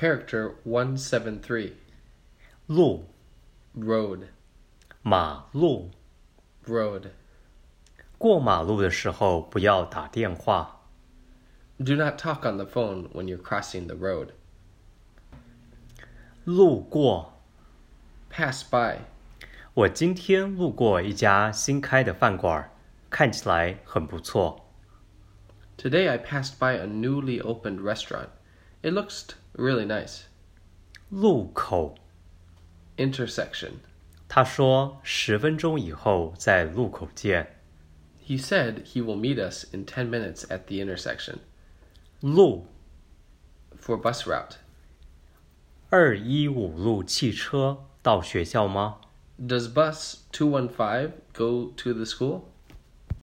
Character 173. 路 Road. 马路 Road. 过马路的时候不要打电话 Do not talk on the phone when you're crossing the road. 路过 Pass by. 我今天路过一家新开的饭馆，看起来很不错 Today I passed by a newly opened restaurant. It looks really nice. 路口 Intersection. 他说10分钟以后在路口见 He said he will meet us in 10 minutes at the intersection. 路 For bus route. 215路汽车到学校吗 Does bus 215 go to the school?